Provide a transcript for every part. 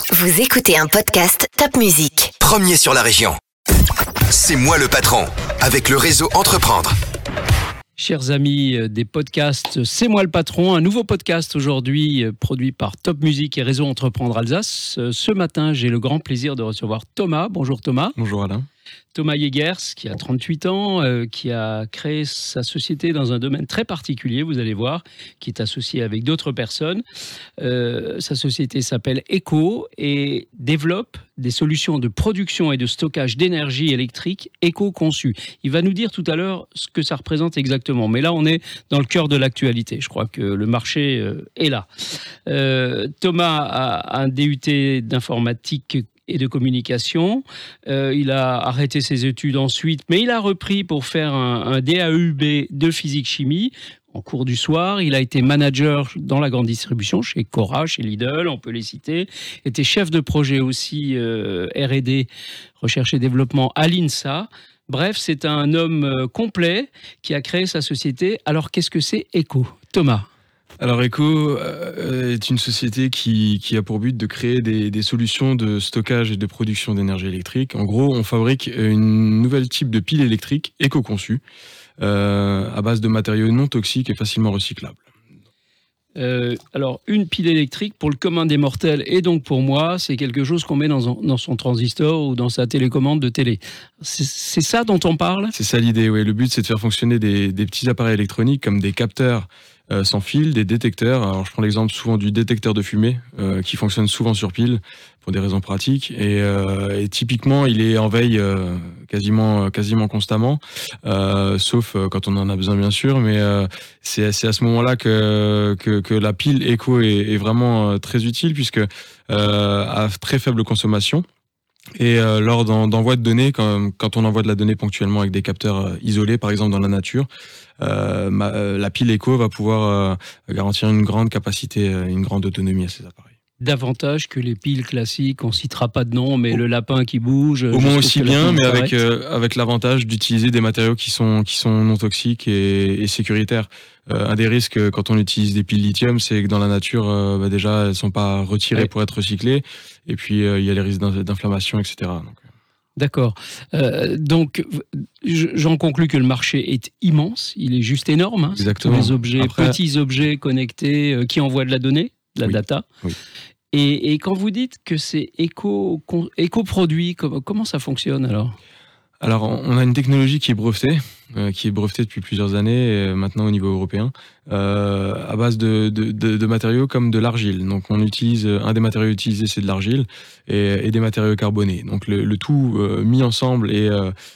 Vous écoutez un podcast Top Music. Premier sur la région. C'est moi le patron, avec le réseau Entreprendre. Chers amis des podcasts, c'est moi le patron, un nouveau podcast aujourd'hui produit par Top Music et Réseau Entreprendre Alsace. Ce matin, j'ai le grand plaisir de recevoir Thomas. Bonjour Thomas. Bonjour Alain. Thomas Yegers, qui a 38 ans, qui a créé sa société dans un domaine très particulier, vous allez voir, qui est associé avec d'autres personnes. Sa société s'appelle Eco et développe des solutions de production et de stockage d'énergie électrique éco-conçues. Il va nous dire tout à l'heure ce que ça représente exactement. Mais là, on est dans le cœur de l'actualité. Je crois que le marché est là. Thomas a un DUT d'informatique et de communication. Il a arrêté ses études ensuite, mais il a repris pour faire un DAUB de physique-chimie. En cours du soir, il a été manager dans la grande distribution, chez Cora, chez Lidl, on peut les citer. Il était chef de projet aussi R&D, recherche et développement à l'INSA. Bref, c'est un homme complet qui a créé sa société. Alors, qu'est-ce que c'est Eco, Thomas ? Alors Eco est une société qui a pour but de créer des solutions de stockage et de production d'énergie électrique. En gros, on fabrique une nouvelle type de pile électrique éco-conçue à base de matériaux non toxiques et facilement recyclables. Alors, une pile électrique, pour le commun des mortels et donc pour moi, c'est quelque chose qu'on met dans son transistor ou dans sa télécommande de télé. C'est ça dont on parle ? C'est ça l'idée, oui. Le but, c'est de faire fonctionner des petits appareils électroniques comme des capteurs sans fil, des détecteurs. Alors, je prends l'exemple souvent du détecteur de fumée qui fonctionne souvent sur pile pour des raisons pratiques. Et typiquement, il est en veille quasiment constamment, sauf quand on en a besoin, bien sûr. Mais c'est à ce moment-là que la pile Eco est vraiment très utile puisque à très faible consommation. Et lors d'envoi de données, quand on envoie de la donnée ponctuellement avec des capteurs isolés, par exemple dans la nature, la pile Eco va pouvoir garantir une grande capacité, une grande autonomie à ces appareils. Davantage que les piles classiques, on ne citera pas de nom, mais le lapin qui bouge. Au moins aussi bien, mais avec l'avantage d'utiliser des matériaux qui sont non toxiques et sécuritaires. Un des risques quand on utilise des piles lithium, c'est que dans la nature, déjà, elles ne sont pas retirées pour être recyclées. Et puis, il y a les risques d'inflammation, etc. Donc... D'accord. Donc, j'en conclus que le marché est immense. Il est juste énorme. Hein. Exactement. Les objets, petits objets connectés qui envoient de la donnée, de la data. Oui. Et quand vous dites que c'est éco-produit, comment ça fonctionne alors ? Alors, on a une technologie qui est brevetée depuis plusieurs années, maintenant au niveau européen, à base de matériaux comme de l'argile. Donc, on utilise un des matériaux utilisés, c'est de l'argile et des matériaux carbonés. Donc, le tout mis ensemble et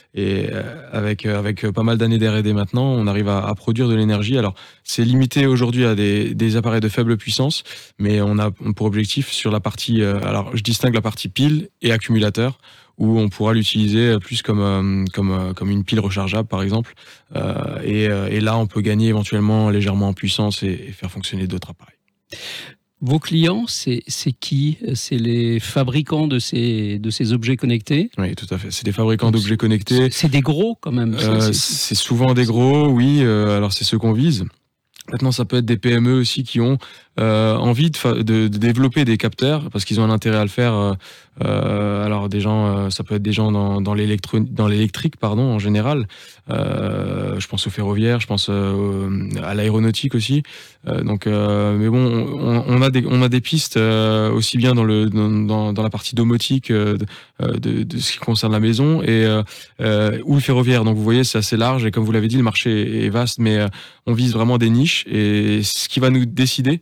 avec pas mal d'années d'R&D maintenant, on arrive à produire de l'énergie. Alors, c'est limité aujourd'hui à des appareils de faible puissance, mais on a pour objectif sur la partie. Alors, je distingue la partie pile et accumulateur, où on pourra l'utiliser plus comme une pile rechargeable, par exemple. Et là, on peut gagner éventuellement légèrement en puissance et faire fonctionner d'autres appareils. Vos clients, c'est qui ? C'est les fabricants de ces objets connectés ? Oui, tout à fait. C'est des fabricants d'objets connectés. C'est des gros, quand même. C'est souvent des gros, oui. Alors, c'est ceux qu'on vise. Maintenant, ça peut être des PME aussi qui ont envie de développer des capteurs parce qu'ils ont un intérêt à le faire. Alors des gens, ça peut être des gens dans l'électrique, en général. Je pense au ferroviaire, je pense à l'aéronautique aussi. Mais bon, on a des pistes aussi bien dans la partie domotique de ce qui concerne la maison ou le ferroviaire. Donc vous voyez, c'est assez large et comme vous l'avez dit, le marché est vaste, mais on vise vraiment des niches et ce qui va nous décider.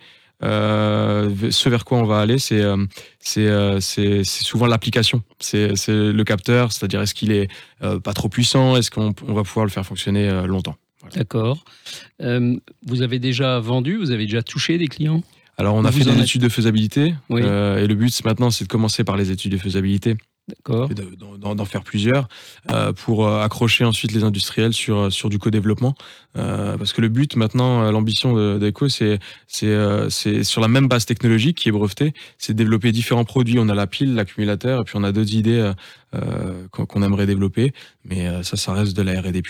Ce vers quoi on va aller, c'est souvent l'application. C'est le capteur, c'est-à-dire est-ce qu'il est pas trop puissant, est-ce qu'on va pouvoir le faire fonctionner longtemps. Voilà. D'accord. Vous avez déjà vendu, vous avez déjà touché des clients ? Alors on a fait des études de faisabilité, oui. Et le but maintenant c'est de commencer par les études de faisabilité. D'accord. D'en faire plusieurs pour accrocher ensuite les industriels sur du co-développement parce que le but maintenant, l'ambition d'Eco, c'est sur la même base technologique qui est brevetée, c'est de développer différents produits. On a la pile, l'accumulateur et puis on a d'autres idées qu'on aimerait développer, mais ça reste de la R&D pure.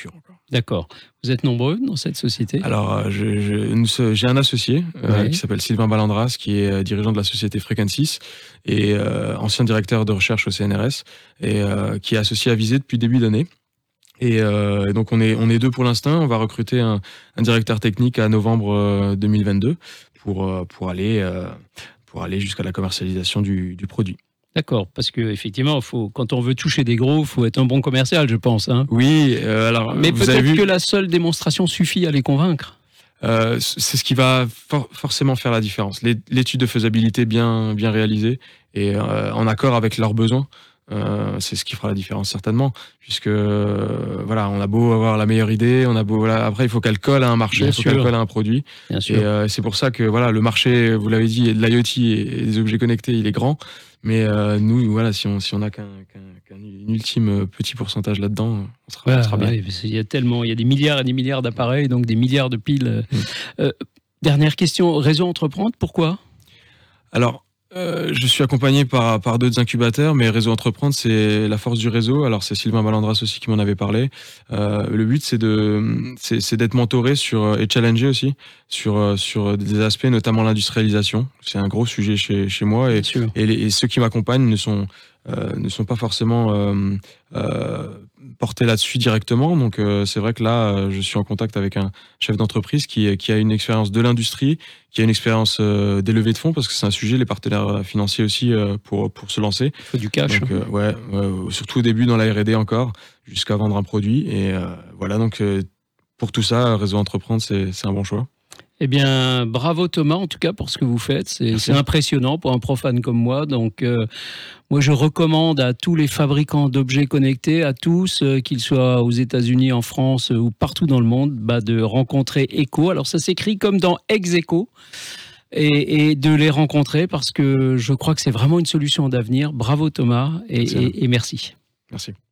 D'accord. Vous êtes nombreux dans cette société ? Alors, j'ai un associé qui s'appelle Sylvain Ballandras, qui est dirigeant de la société Frequensis et ancien directeur de recherche au CNRS et qui est associé à Visée depuis début d'année. Et donc on est deux pour l'instant. On va recruter un directeur technique à novembre 2022 pour aller jusqu'à la commercialisation du produit. D'accord, parce que effectivement, quand on veut toucher des gros, il faut être un bon commercial, je pense. Hein. Oui, alors. Mais peut-être que la seule démonstration suffit à les convaincre. C'est ce qui va forcément faire la différence. L'étude de faisabilité bien réalisée et en accord avec leurs besoins. C'est ce qui fera la différence certainement, puisque voilà, on a beau avoir la meilleure idée, après il faut qu'elle colle à un marché, il faut qu'elle colle à un produit. Bien sûr. Et c'est pour ça que voilà, le marché, vous l'avez dit, de l'IoT et des objets connectés, il est grand. Mais nous, voilà, si on a qu'un ultime petit pourcentage là-dedans, on sera bien. Ouais, il y a des milliards et des milliards d'appareils, donc des milliards de piles. Dernière question, Réseau Entreprendre, pourquoi ? Alors, je suis accompagné par d'autres incubateurs, mais Réseau Entreprendre, c'est la force du réseau. Alors, c'est Sylvain Ballandras aussi qui m'en avait parlé. Le but, c'est d'être mentoré et challengé aussi sur des aspects, notamment l'industrialisation. C'est un gros sujet chez moi et ceux qui m'accompagnent ne sont pas forcément portés là-dessus directement. Donc c'est vrai que là, je suis en contact avec un chef d'entreprise qui a une expérience de l'industrie, qui a une expérience des levées de fonds, parce que c'est un sujet, les partenaires financiers aussi, pour se lancer. Il faut du cash. Donc, surtout au début dans la R&D encore, jusqu'à vendre un produit. Et voilà, donc pour tout ça, Réseau Entreprendre, c'est un bon choix. Eh bien, bravo Thomas, en tout cas, pour ce que vous faites. C'est impressionnant pour un profane comme moi. Donc, moi, je recommande à tous les fabricants d'objets connectés, à tous, qu'ils soient aux États-Unis, en France ou partout dans le monde, de rencontrer Echo. Alors, ça s'écrit comme dans Ex-Echo. Et de les rencontrer parce que je crois que c'est vraiment une solution d'avenir. Bravo Thomas et merci. Merci.